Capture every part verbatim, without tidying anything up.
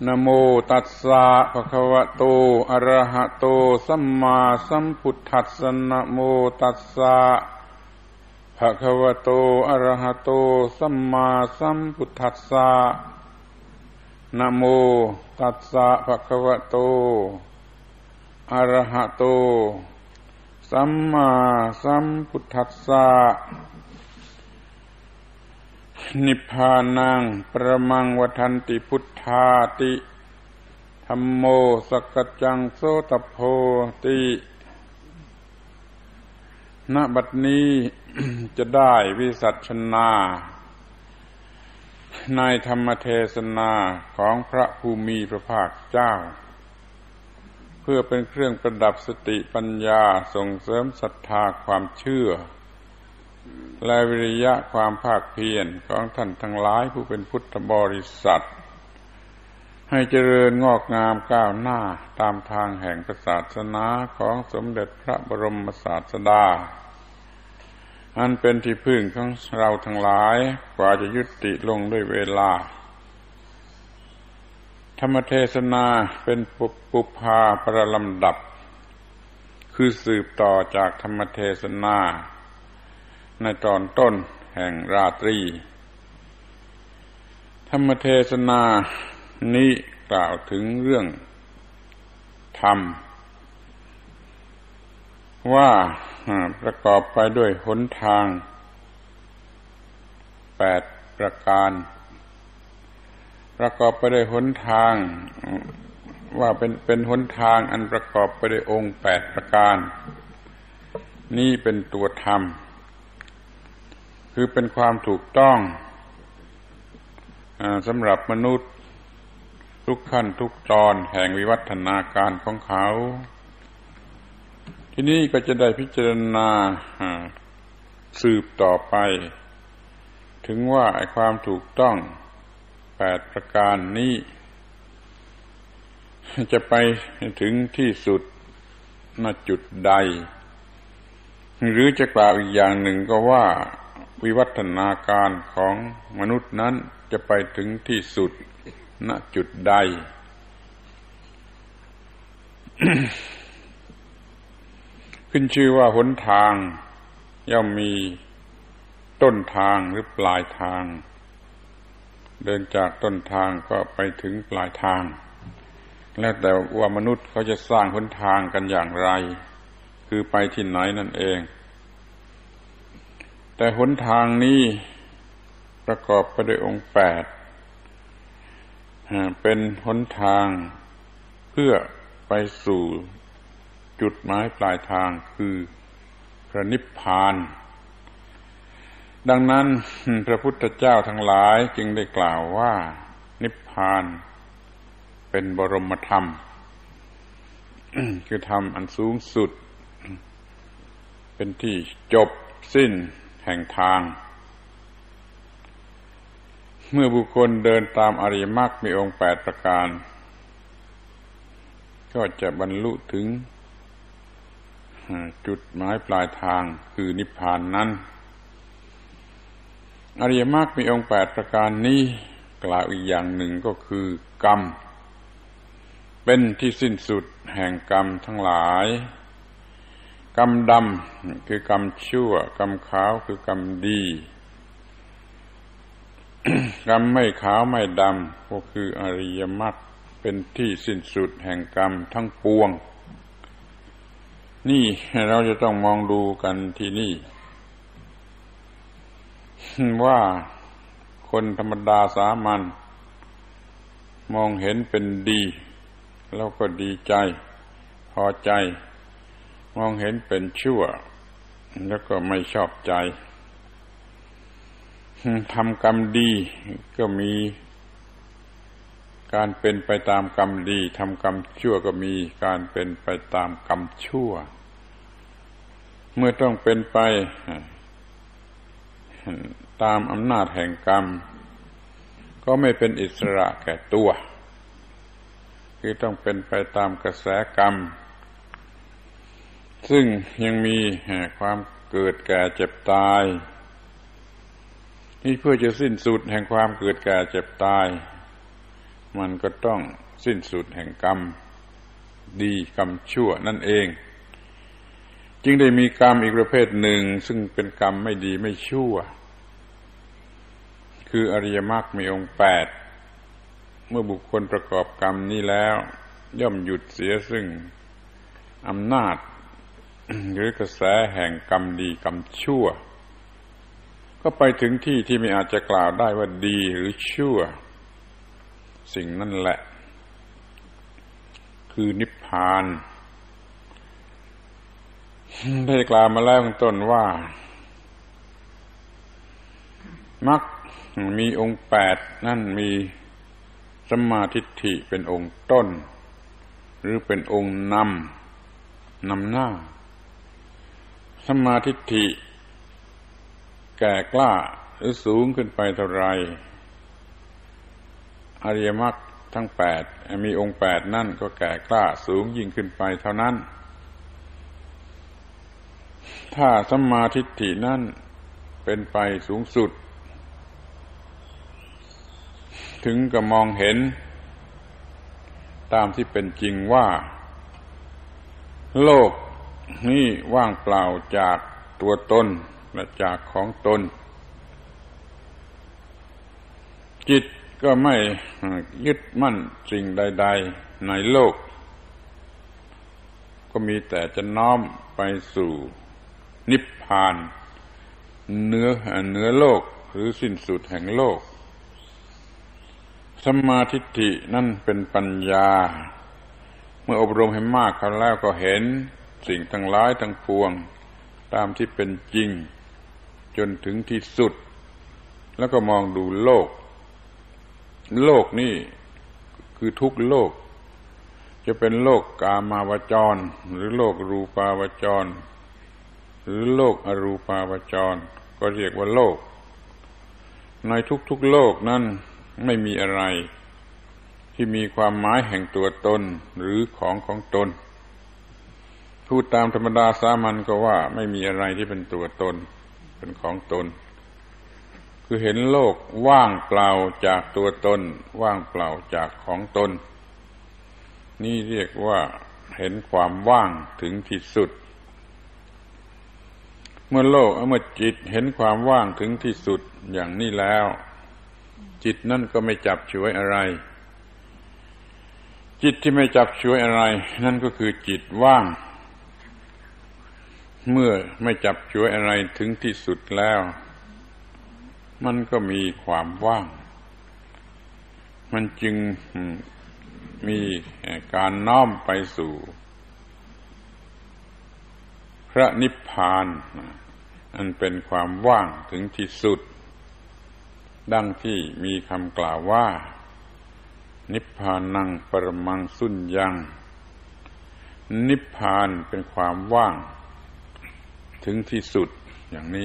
นะโมตัสสะภะคะวะโตอะระหะโตสัมมาสัมพุทธัสสะนะโมตัสสะภะคะวะโตอะระหะโตสัมมาสัมพุทธัสสะนะโมตัสสะภะคะวะโตอะระหะโตสัมมาสัมพุทธัสสะนิพพานังประมังวทันติพุทธาติธัมโมสักกัจจังโสตโพติณบัดนี้ จะได้วิสัชนาในธรรมเทศนาของพระภูมิพระภาคเจ้าเพื่อเป็นเครื่องประดับสติปัญญาส่งเสริมศรัทธาความเชื่อและวิริยะความภาคเพียรของท่านทั้งหลายผู้เป็นพุทธบริษัทให้เจริญงอกงามก้าวหน้าตามทางแห่งศาสนาของสมเด็จพระบรมศาสดาอันเป็นที่พึ่งของเราทั้งหลายกว่าจะยุติลงด้วยเวลาธรรมเทศนาเป็นปุพพาประลำดับคือสืบต่อจากธรรมเทศนาในตอนต้นแห่งราตรีธรรมเทศนานี้กล่าวถึงเรื่องธรรมว่าประกอบไปด้วยหนทางแปดประการประกอบไปด้วยหนทางว่าเป็นเป็นหนทางอันประกอบไปด้วยองค์แปดประการนี่เป็นตัวธรรมคือเป็นความถูกต้องสำหรับมนุษย์ทุกขั้นทุกตอนแห่งวิวัฒนาการของเขาที่นี่ก็จะได้พิจารณาสืบต่อไปถึงว่าไอ้ความถูกต้องแปดประการนี้จะไปถึงที่สุดณจุดใดหรือจะกล่าวอีกอย่างหนึ่งก็ว่าวิวัฒนาการของมนุษย์นั้นจะไปถึงที่สุดณจุดใด ขึ้นชื่อว่าหนทางย่อมมีต้นทางหรือปลายทางเดินจากต้นทางก็ไปถึงปลายทางแล้วแต่ว่ามนุษย์เขาจะสร้างหนทางกันอย่างไรคือไปที่ไหนนั่นเองแต่หนทางนี้ประกอบไปด้วยองค์แปดเป็นหนทางเพื่อไปสู่จุดหมายปลายทางคือพระนิพพานดังนั้นพระพุทธเจ้าทั้งหลายจึงได้กล่าวว่านิพพานเป็นบรมธรรม คือธรรมอันสูงสุดเป็นที่จบสิ้นแห่งทางเมื่อบุคคลเดินตามอริยมรรคมีองค์แปดประการก็จะบรรลุถึงจุดหมายปลายทางคือนิพพานนั้นอริยมรรคมีองค์แปดประการนี้กล่าวอีกอย่างหนึ่งก็คือกรรมเป็นที่สิ้นสุดแห่งกรรมทั้งหลายกรรมดำคือกรรมชั่วกรรมขาวคือกรรมดี กรรมไม่ขาวไม่ดำก็คืออริยมรรคเป็นที่สิ้นสุดแห่งกรรมทั้งปวงนี่เราจะต้องมองดูกันที่นี่ว่าคนธรรมดาสามัญมองเห็นเป็นดีแล้วก็ดีใจพอใจมองเห็นเป็นชั่วแล้วก็ไม่ชอบใจทำกรรมดีก็มีการเป็นไปตามกรรมดีทำกรรมชั่วก็มีการเป็นไปตามกรรมชั่วเมื่อต้องเป็นไปตามอำนาจแห่งกรรมก็ไม่เป็นอิสระแก่ตัวคือต้องเป็นไปตามกระแสกรรมซึ่งยังมีความเกิดแก่เจ็บตายนี่เพื่อจะสิ้นสุดแห่งความเกิดแก่เจ็บตายมันก็ต้องสิ้นสุดแห่งกรรมดีกรรมชั่วนั่นเองจึงได้มีกรรมอีกประเภทหนึ่งซึ่งเป็นกรรมไม่ดีไม่ชั่วคืออริยมรรคมีองค์แปดเมื่อบุคคลประกอบกรรมนี้แล้วย่อมหยุดเสียซึ่งอำนาจหรือกระแสแห่งกรรมดีกรรมชั่วก็ไปถึงที่ที่ไม่อาจจะกล่าวได้ว่าดีหรือชั่วสิ่งนั่นแหละคือนิพพานได้กล่าวมาแล้วข้างต้นว่ามรรคมีองค์แปดนั่นมีสัมมาทิฏฐิเป็นองค์ต้นหรือเป็นองค์นำนำหน้าสัมมาทิฏฐิแก่กล้าหรือสูงขึ้นไปเท่าไรอริยมรรคทั้งแปดมีองค์แปดนั่นก็แก่กล้าสูงยิ่งขึ้นไปเท่านั้นถ้าสัมมาทิฏฐินั่นเป็นไปสูงสุดถึงกับมองเห็นตามที่เป็นจริงว่าโลกนี้ว่างเปล่าจากตัวตนและจากของตนจิตก็ไม่ยึดมั่นสิ่งใดๆในโลกก็มีแต่จะน้อมไปสู่นิพพานเหนือเหนือโลกหรือสิ้นสุดแห่งโลกสัมมาทิฏฐินั่นเป็นปัญญาเมื่ออบรมให้มากเข้าแล้วก็เห็นสิ่งทั้งหลายทั้งปวงตามที่เป็นจริงจนถึงที่สุดแล้วก็มองดูโลกโลกนี่คือทุกโลกจะเป็นโลกกามาวจรหรือโลกรูปาวจรหรือโลกอรูปาวจรก็เรียกว่าโลกในทุกๆโลกนั้นไม่มีอะไรที่มีความหมายแห่งตัวตนหรือของของตนพูดตามธรรมดาสามัญก็ว่าไม่มีอะไรที่เป็นตัวตนเป็นของตนคือเห็นโลกว่างเปล่าจากตัวตนว่างเปล่าจากของตนนี่เรียกว่าเห็นความว่างถึงที่สุดเมื่อโลกเมื่อจิตเห็นความว่างถึงที่สุดอย่างนี้แล้วจิตนั่นก็ไม่จับฉวยอะไรจิตที่ไม่จับฉวยอะไรนั่นก็คือจิตว่างเมื่อไม่จับฉวยอะไรถึงที่สุดแล้วมันก็มีความว่างมันจึงมีการน้อมไปสู่พระนิพพานอันเป็นความว่างถึงที่สุดดังที่มีคำกล่าวว่านิพพานังปรมังสุญญังนิพพานเป็นความว่างถึงที่สุดอย่างนี้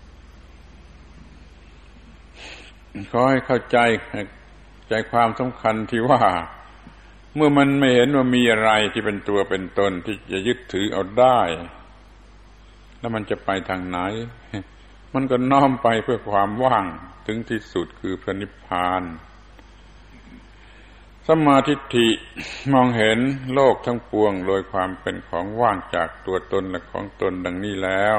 ขอให้เข้าใจใจความสำคัญที่ว่าเมื่อมันไม่เห็นว่ามีอะไรที่เป็นตัวเป็นตนที่จะยึดถือเอาได้แล้วมันจะไปทางไหนมันก็น้อมไปเพื่อความว่างถึงที่สุดคือพระนิพพานสัมมาทิฏฐิมองเห็นโลกทั้งปวงโดยความเป็นของว่างจากตัวตนและของตนดังนี้แล้ว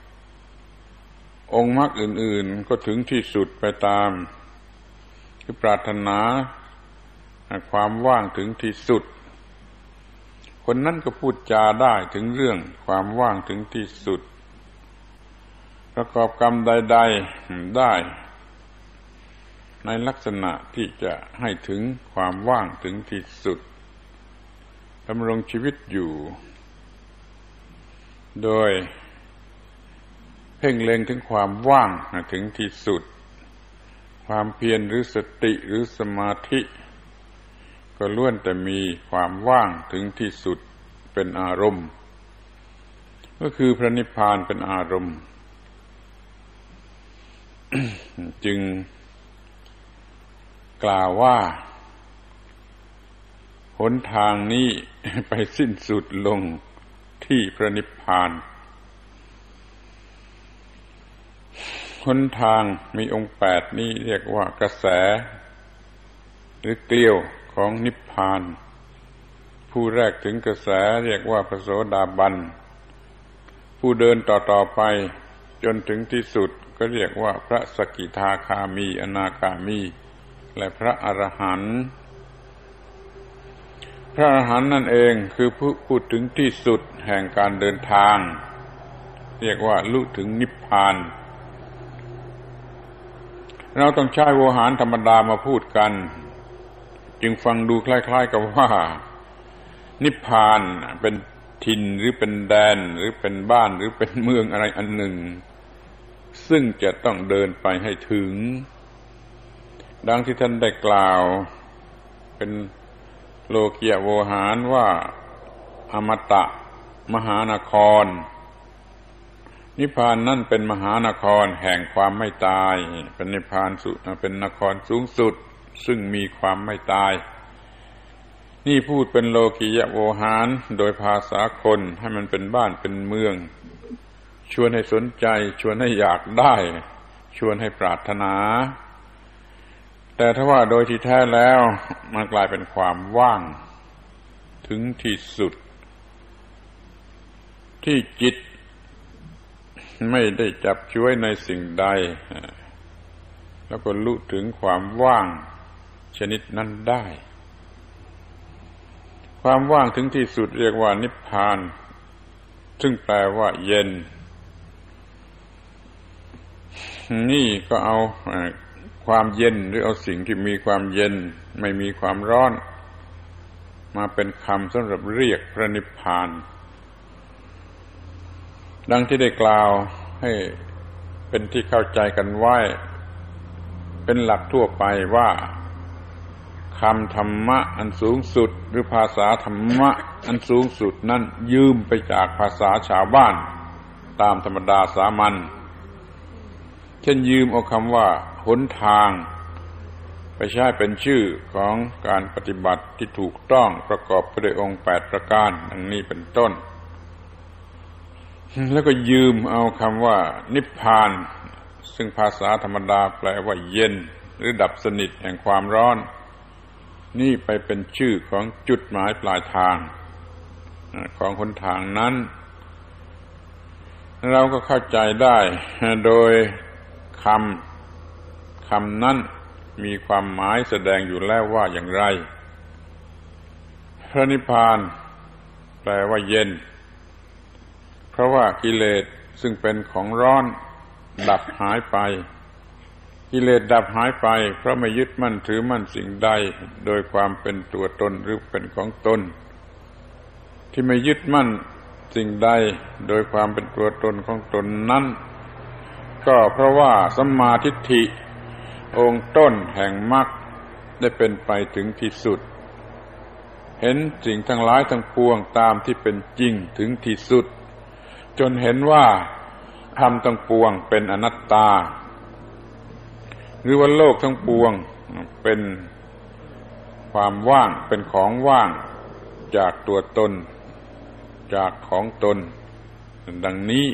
องค์มรรคอื่นๆก็ถึงที่สุดไปตามคือปรารถนาความว่างถึงที่สุดคนนั้นก็พูดจาได้ถึงเรื่องความว่างถึงที่สุดประกอบกรรมใดๆได้ในลักษณะที่จะให้ถึงความว่างถึงที่สุดดำรงชีวิตอยู่โดยเพ่งเล็งถึงความว่างถึงที่สุดความเพียรหรือสติหรือสมาธิก็ล้วนแต่มีความว่างถึงที่สุดเป็นอารมณ์ก็คือพระนิพพานเป็นอารมณ์ จึงกล่าวว่าหนทางนี้ไปสิ้นสุดลงที่พระนิพพานหนทางมีองค์แปดนี้เรียกว่ากระแสหรือเกลียวของนิพพานผู้แรกถึงกระแสเรียกว่าพระโสดาบันผู้เดินต่อๆไปจนถึงที่สุดก็เรียกว่าพระสกิทาคามีอนาคามีและพระอรหันต์พระอรหันต์นั่นเองคือผู้พูดถึงที่สุดแห่งการเดินทางเรียกว่าลุถึงนิพพานเราต้องใช้โวหารธรรมดามาพูดกันจึงฟังดูคล้ายๆกับว่านิพพานเป็นถิ่นหรือเป็นแดนหรือเป็นบ้านหรือเป็นเมืองอะไรอันหนึ่งซึ่งจะต้องเดินไปให้ถึงดังที่ท่านได้กล่าวเป็นโลกียโวหารว่าอมตะมหานครนิพพานนั่นเป็นมหานครแห่งความไม่ตายเป็นนิพพานเป็นนครสูงสุดซึ่งมีความไม่ตายนี่พูดเป็นโลกียโวหารโดยภาษาคนให้มันเป็นบ้านเป็นเมืองชวนให้สนใจชวนให้อยากได้ชวนให้ปรารถนาแต่ถ้าว่าโดยที่แท้แล้วมันกลายเป็นความว่างถึงที่สุดที่จิตไม่ได้จับจ้วยในสิ่งใดแล้วก็รู้ถึงความว่างชนิดนั้นได้ความว่างถึงที่สุดเรียกว่านิพพานซึ่งแปลว่าเย็นนี่ก็เอาความเย็นหรือเอาสิ่งที่มีความเย็นไม่มีความร้อนมาเป็นคำสำหรับเรียกพระนิพพานดังที่ได้กล่าวให้เป็นที่เข้าใจกันไว้เป็นหลักทั่วไปว่าคำธรรมะอันสูงสุดหรือภาษาธรรมะอันสูงสุดนั้นยืมไปจากภาษาชาวบ้านตามธรรมดาสามัญเช่นยืมเอาคำว่าหนทางไปใช้เป็นชื่อของการปฏิบัติที่ถูกต้องประกอบไปด้วยองค์แปดประการดังนี้เป็นต้นแล้วก็ยืมเอาคำว่านิพพานซึ่งภาษาธรรมดาแปลว่าเย็นหรือดับสนิทแห่งความร้อนนี่ไปเป็นชื่อของจุดหมายปลายทางของหนทางนั้นเราก็เข้าใจได้โดยคำคำนั้นมีความหมายแสดงอยู่แล้วว่าอย่างไรพระนิพพานแปลว่าเย็นเพราะว่ากิเลสซึ่งเป็นของร้อนดับหายไปกิเลสดับหายไปเพราะไม่ยึดมั่นถือมั่นสิ่งใดโดยความเป็นตัวตนหรือเป็นของตนที่ไม่ยึดมั่นสิ่งใดโดยความเป็นตัวตนของตนนั้นก็เพราะว่าสัมมาทิฏฐิองค์ต้นแห่งมรรคได้เป็นไปถึงที่สุดเห็นสิ่งทั้งหลายทั้งปวงตามที่เป็นจริงถึงที่สุดจนเห็นว่าธรรมทั้งปวงเป็นอนัตตาหรือว่าโลกทั้งปวงเป็นความว่างเป็นของว่างจากตัวตนจากของตนดังนี้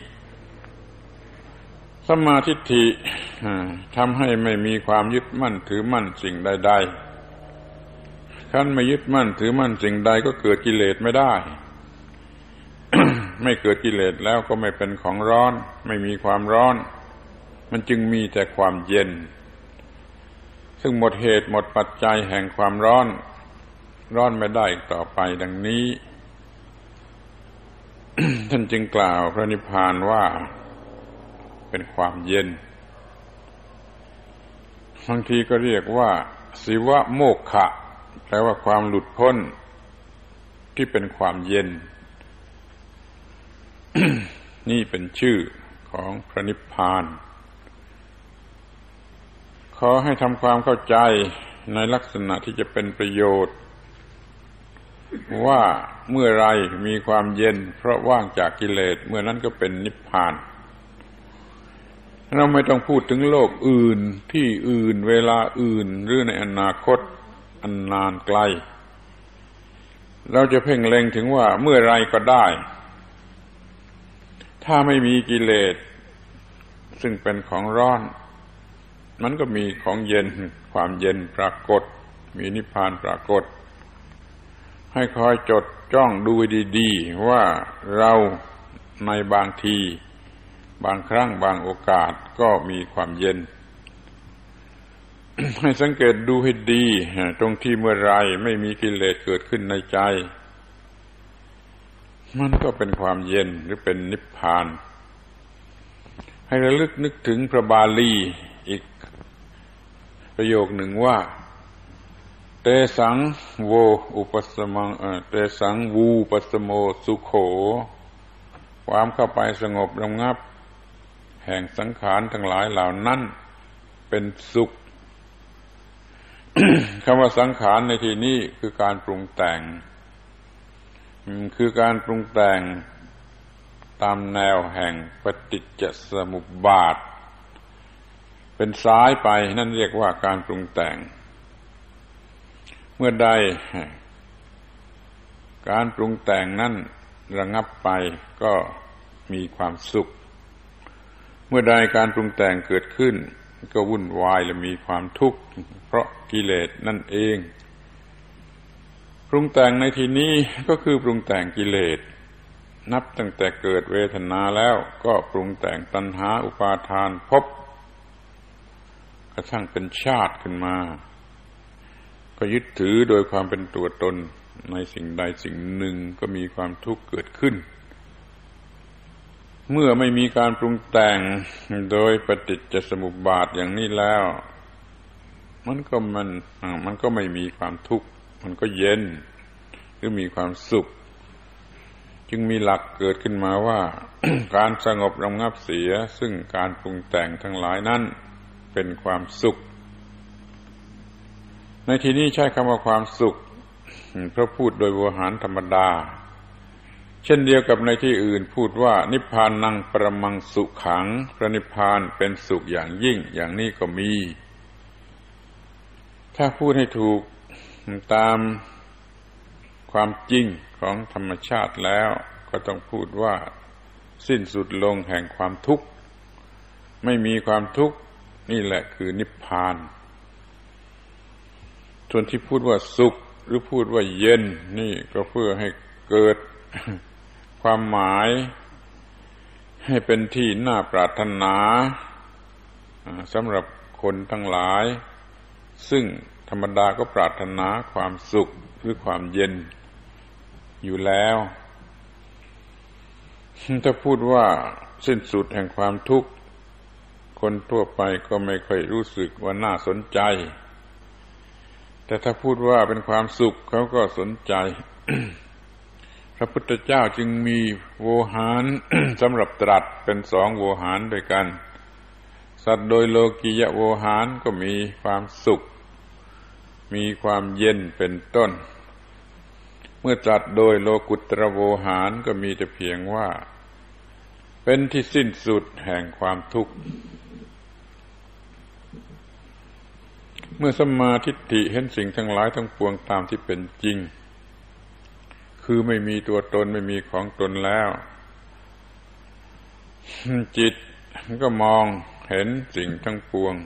สัมมาทิฏฐิทำให้ไม่มีความยึดมั่นถือมั่นสิ่งใดๆขั้นไม่ยึดมั่นถือมั่นสิ่งใดก็เกิดกิเลสไม่ได้ ไม่เกิดกิเลสแล้วก็ไม่เป็นของร้อนไม่มีความร้อนมันจึงมีแต่ความเย็นซึ่งหมดเหตุหมดปัจจัยแห่งความร้อนร้อนไม่ได้อีกต่อไปดังนี้ ท่านจึงกล่าวพระนิพพานว่าเป็นความเย็นบางทีก็เรียกว่าสิวะโมกขะแปลว่าความหลุดพ้นที่เป็นความเย็น นี่เป็นชื่อของพระนิพพานขอให้ทำความเข้าใจในลักษณะที่จะเป็นประโยชน์ว่าเมื่อไรมีความเย็นเพราะว่างจากกิเลสเมื่อนั้นก็เป็นนิพพานเราไม่ต้องพูดถึงโลกอื่นที่อื่นเวลาอื่นหรือในอนาคตอันนานไกลเราจะเพ่งเล็งถึงว่าเมื่อไรก็ได้ถ้าไม่มีกิเลสซึ่งเป็นของร้อนมันก็มีของเย็นความเย็นปรากฏมีนิพพานปรากฏให้คอยจดจ้องดูดีๆว่าเราในบางทีบางครั้งบางโอกาสก็มีความเย็น ให้สังเกตดูให้ดีตรงที่เมื่อไรไม่มีกิเลสเกิดขึ้นในใจมันก็เป็นความเย็นหรือเป็นนิพพานให้ระลึกนึกถึงพระบาลีอีกประโยคหนึ่งว่าเตสังโวอุปสมังเตสังวูปัสโมสุโขความเข้าไปสงบระงับแห่งสังขารทั้งหลายเหล่านั้นเป็นสุข คำว่าสังขารในที่นี้คือการปรุงแต่งคือการปรุงแต่งตามแนวแห่งปฏิจจสมุปบาทเป็นซ้ายไปนั่นเรียกว่าการปรุงแต่งเมื่อใดการปรุงแต่งนั้นระงับไปก็มีความสุขเมื่อใดการปรุงแต่งเกิดขึ้นก็วุ่นวายและมีความทุกข์เพราะกิเลสนั่นเองปรุงแต่งในที่นี้ก็คือปรุงแต่งกิเลสนับตั้งแต่เกิดเวทนาแล้วก็ปรุงแต่งตัณหาอุปาทานภพกระทั่งเป็นชาติขึ้นมาก็ยึดถือโดยความเป็นตัวตนในสิ่งใดสิ่งหนึ่งก็มีความทุกข์เกิดขึ้นเมื่อไม่มีการปรุงแต่งโดยปฏิจจสมุปบาทอย่างนี้แล้วมันก็มันมันก็ไม่มีความทุกข์มันก็เย็นหรือมีความสุขจึงมีหลักเกิดขึ้นมาว่า การสงบระงับเสียซึ่งการปรุงแต่งทั้งหลายนั้นเป็นความสุขในที่นี้ใช้คำว่าความสุขเพราะพูดโดยโวหารธรรมดาเช่นเดียวกับในที่อื่นพูดว่านิพพานังปรมังสุขังพระนิพพานเป็นสุขอย่างยิ่งอย่างนี้ก็มีถ้าพูดให้ถูกตามความจริงของธรรมชาติแล้วก็ต้องพูดว่าสิ้นสุดลงแห่งความทุกข์ไม่มีความทุกข์นี่แหละคือนิพพานส่วนที่พูดว่าสุขหรือพูดว่าเย็นนี่ก็เพื่อให้เกิดความหมายให้เป็นที่น่าปรารถนาสำหรับคนทั้งหลายซึ่งธรรมดาก็ปรารถนาความสุขหรือความเย็นอยู่แล้วถ้าพูดว่าสิ้นสุดแห่งความทุกข์คนทั่วไปก็ไม่ค่อยรู้สึกว่าน่าสนใจแต่ถ้าพูดว่าเป็นความสุขเขาก็สนใจ พระพุทธเจ้าจึงมีโวหาร สำหรับตรัสเป็นสองโวหารด้วยกันสัตว์โดยโลกียโวหารก็มีความสุขมีความเย็นเป็นต้นเมื่อตรัสโดยโลกุตรโวหารก็มีแต่เพียงว่าเป็นที่สิ้นสุดแห่งความทุกข์เมื่อสัมมาทิฏฐิเห็นสิ่งทั้งหลายทั้งปวงตามที่เป็นจริงคือไม่มีตัวตนไม่มีของตนแล้วจิตก็มองเห็นสิ่งทั้งปวง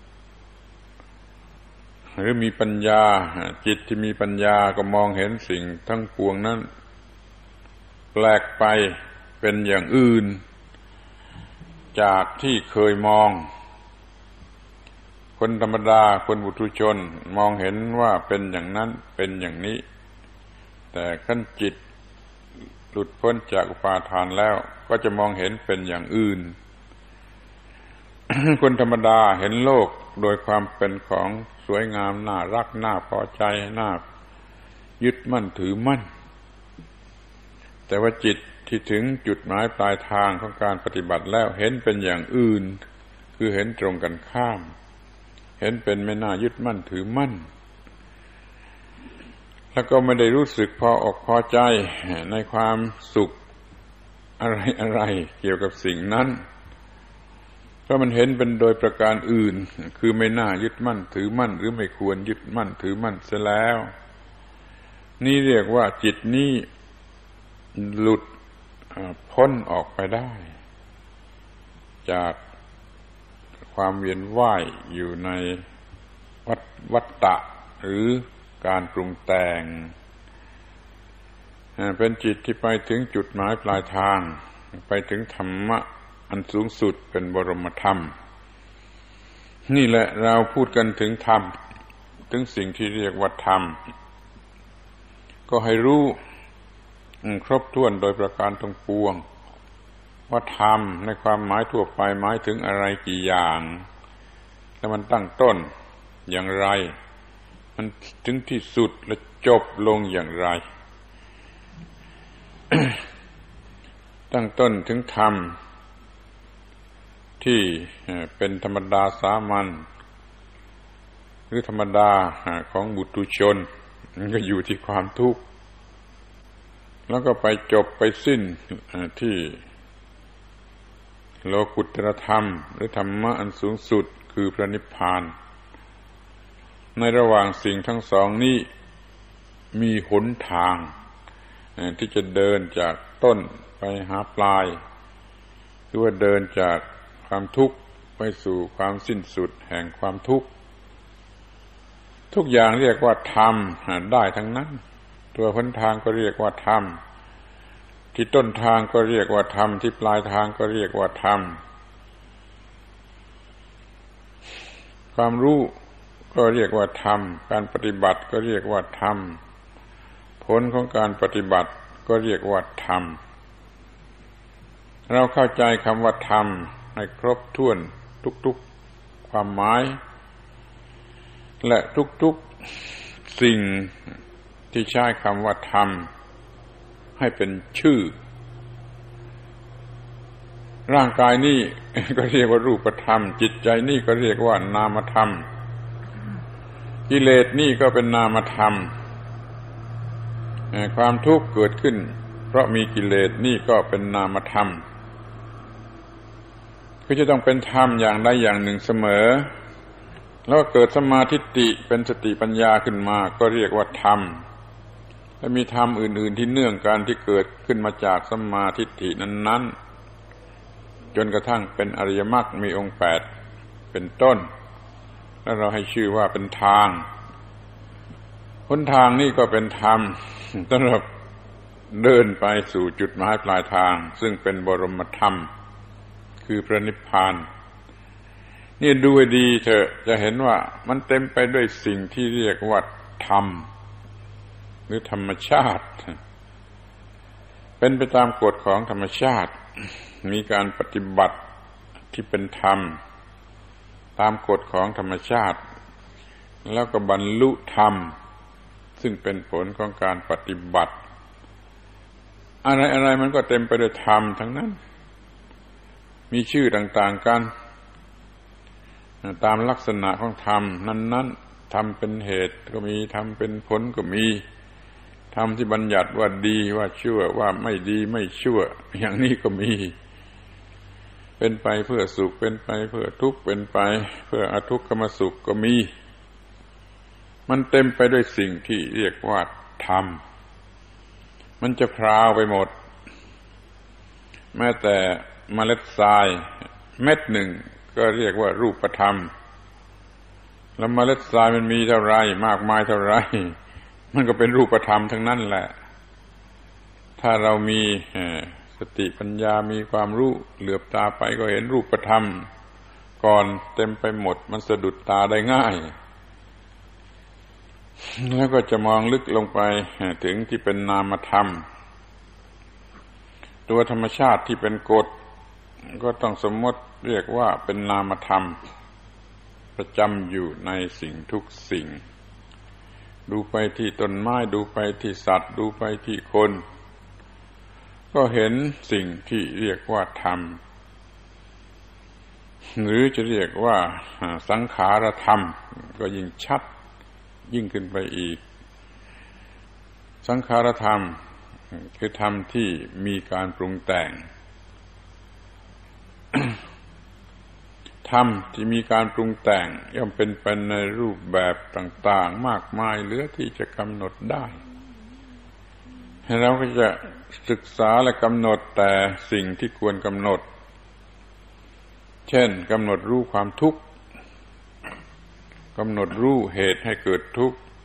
หรือมีปัญญาจิตที่มีปัญญาก็มองเห็นสิ่งทั้งปวงนั้นแปลกไปเป็นอย่างอื่นจากที่เคยมองคนธรรมดาคนปุถุชนมองเห็นว่าเป็นอย่างนั้นเป็นอย่างนี้แต่ขั้นจิตหลุดพ้นจากอุปาทานแล้วก็จะมองเห็นเป็นอย่างอื่น คนธรรมดาเห็นโลกโดยความเป็นของสวยงามน่ารักน่าพอใจน่ายึดมั่นถือมั่นแต่ว่าจิตที่ถึงจุดหมายปลายทางของการปฏิบัติแล้วเห็นเป็นอย่างอื่นคือเห็นตรงกันข้ามเห็นเป็นไม่น่ายึดมั่นถือมั่นแล้วก็ไม่ได้รู้สึกพออกพอใจในความสุขอะไรอะไรเกี่ยวกับสิ่งนั้นเพราะมันเห็นเป็นโดยประการอื่นคือไม่น่ายึดมั่นถือมั่นหรือไม่ควรยึดมั่นถือมั่นเสียแล้วนี่เรียกว่าจิตนี้หลุดพ้นออกไปได้จากความเวียนว่ายอยู่ในวัฏวัฏฏะหรือการปรุงแต่งเป็นจิตที่ไปถึงจุดหมายปลายทางไปถึงธรรมะอันสูงสุดเป็นบรมธรรมนี่แหละเราพูดกันถึงธรรมถึงสิ่งที่เรียกว่าธรรมก็ให้รู้ครบถ้วนโดยประการทั้งปวงว่าธรรมในความหมายทั่วไปหมายถึงอะไรกี่อย่างแล้วมันตั้งต้นอย่างไรมันถึงที่สุดและจบลงอย่างไร ตั้งต้นถึงธรรมที่เป็นธรรมดาสามัญหรือธรรมดาของบุตุชนมันก็อยู่ที่ความทุกข์แล้วก็ไปจบไปสิ้นที่โลกุตตรธรรมหรือธรรมะอันสูงสุดคือพระนิพพานในระหว่างสิ่งทั้งสองนี้มีหนทางที่จะเดินจากต้นไปหาปลายหรือว่าเดินจากความทุกข์ไปสู่ความสิ้นสุดแห่งความทุกข์ทุกอย่างเรียกว่าธรรมได้ทั้งนั้นตัวหนทางก็เรียกว่าธรรมที่ต้นทางก็เรียกว่าธรรมที่ปลายทางก็เรียกว่าธรรมความรู้ก็เรียกว่าธรรมการปฏิบัติก็เรียกว่าธรรมผลของการปฏิบัติก็เรียกว่าธรรมเราเข้าใจคำว่าธรรมให้ครบถ้วนทุกๆความหมายและทุกๆสิ่งที่ใช้คำว่าธรรมให้เป็นชื่อร่างกายนี่ก็เรียกว่ารูปธรรมจิตใจนี่ก็เรียกว่านามธรรมกิเลสนี่ก็เป็นนามธรรมความทุกข์เกิดขึ้นเพราะมีกิเลสนี่ก็เป็นนามธรรมก็จะต้องเป็นธรรมอย่างใดอย่างหนึ่งเสมอแล้วเกิดสัมมาทิฏฐิเป็นสติปัญญาขึ้นมาก็เรียกว่าธรรมและมีธรรมอื่นๆที่เนื่องกันที่เกิดขึ้นมาจากสัมมาทิฏฐินั้นๆจนกระทั่งเป็นอริยมรรคมีองค์แปดเป็นต้นแล้วเราให้ชื่อว่าเป็นทางหนทางนี้ก็เป็นธรรมสำหรับเดินไปสู่จุดหมายปลายทางซึ่งเป็นบรมธรรมคือพระนิพพานนี่ดูให้ดีเถอะจะเห็นว่ามันเต็มไปด้วยสิ่งที่เรียกว่าธรรมหรือธรรมชาติเป็นไปตามกฎของธรรมชาติมีการปฏิบัติที่เป็นธรรมตามกฎของธรรมชาติแล้วก็บรรลุธรรมซึ่งเป็นผลของการปฏิบัติอะไรๆมันก็เต็มไปด้วยธรรมทั้งนั้นมีชื่อต่างๆกันตามลักษณะของธรรมนั้นๆธรรมเป็นเหตุก็มีธรรมเป็นผลก็มีธรรมที่บัญญัติว่าดีว่าชั่วว่าไม่ดีไม่ชั่วอย่างนี้ก็มีเป็นไปเพื่อสุขเป็นไปเพื่อทุกข์เป็นไปเพื่ออทุกขมสุขก็มีมันเต็มไปด้วยสิ่งที่เรียกว่าธรรมมันจะพราวไปหมดแม้แต่เมล็ดทรายเม็ดหนึ่งก็เรียกว่ารูปธรรมแล้วเมล็ดทรายมันมีเท่าไรมากมายเท่าไรมันก็เป็นรูปธรรมทั้งนั้นแหละถ้าเรามีสติปัญญามีความรู้เหลือบตาไปก็เห็นรูปธรรมก่อนเต็มไปหมดมันสะดุดตาได้ง่ายแล้วก็จะมองลึกลงไปถึงที่เป็นนามธรรมตัวธรรมชาติที่เป็นกฎก็ต้องสมมติเรียกว่าเป็นนามธรรมประจำอยู่ในสิ่งทุกสิ่งดูไปที่ต้นไม้ดูไปที่สัตว์ดูไปที่คนก็เห็นสิ่งที่เรียกว่าธรรมหรือจะเรียกว่าสังขารธรรมก็ยิ่งชัดยิ่งขึ้นไปอีกสังขารธรรมคือธรรมที่มีการปรุงแต่ง ธรรมที่มีการปรุงแต่งย่อมเป็นไปในรูปแบบต่างๆมากมายเหลือที่จะกำหนดได้เราก็จะศึกษาและกำหนดแต่สิ่งที่ควรกำหนดเช่นกำหนดรู้ความทุกข์กำหนดรู้เหตุให้เกิดทุกข์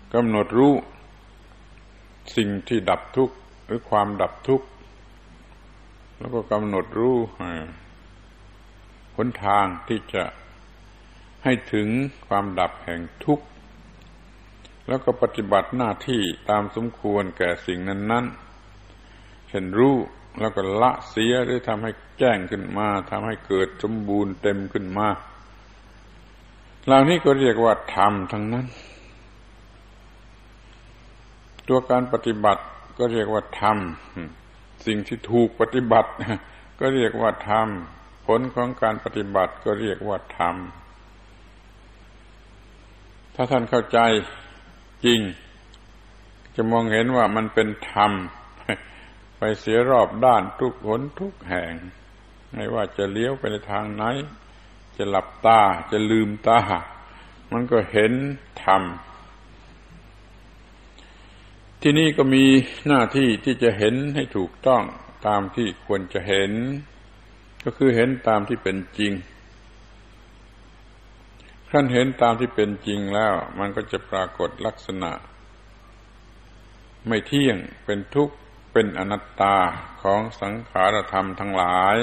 กำหนดรู้สิ่งที่ดับทุกข์หรือความดับทุกข์แล้วก็กำหนดรู้หนทางที่จะให้ถึงความดับแห่งทุกข์แล้วก็ปฏิบัติหน้าที่ตามสมควรแก่สิ่งนั้นๆเช่นรู้แล้วก็ละเสียหรือทำให้แจ้งขึ้นมาทำให้เกิดสมบูรณ์เต็มขึ้นมาเหล่านี้ก็เรียกว่าธรรมทั้งนั้นตัวการปฏิบัติก็เรียกว่าธรรมสิ่งที่ถูกปฏิบัติก็เรียกว่าธรรมผลของการปฏิบัติก็เรียกว่าธรรมถ้าท่านเข้าใจจริงจะมองเห็นว่ามันเป็นธรรมไปเสียรอบด้านทุกหนทุกแห่งไม่ว่าจะเลี้ยวไปในทางไหนจะหลับตาจะลืมตามันก็เห็นธรรมที่นี่ก็มีหน้าที่ที่จะเห็นให้ถูกต้องตามที่ควรจะเห็นก็คือเห็นตามที่เป็นจริงครั้นเห็นตามที่เป็นจริงแล้วมันก็จะปรากฏลักษณะไม่เที่ยงเป็นทุกข์เป็นอนัตตาของสังขารธรรมทั้งหลาย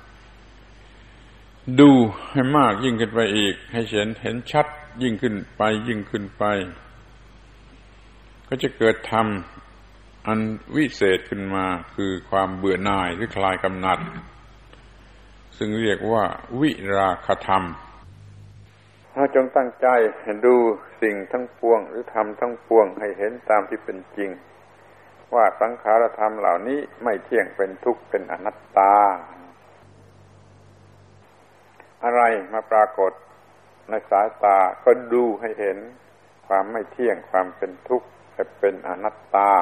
ดูให้มากยิ่งขึ้นไปอีกให้เห็นเห็นชัดยิ่งขึ้นไปยิ่งขึ้นไปก็จะเกิดธรรมอันวิเศษขึ้นมาคือความเบื่อหน่ายหรือคลายกำหนัดซึ่งเรียกว่าวิราคะธรรมเราจงตั้งใจดูสิ่งทั้งปวงหรือธรรมทั้งปวงให้เห็นตามที่เป็นจริงว่าสังขารธรรมเหล่านี้ไม่เที่ยงเป็นทุกข์เป็นอนัตตาอะไรมาปรากฏในสายตาก็ดูให้เห็นความไม่เที่ยงความเป็นทุกข์เป็นอนัตตา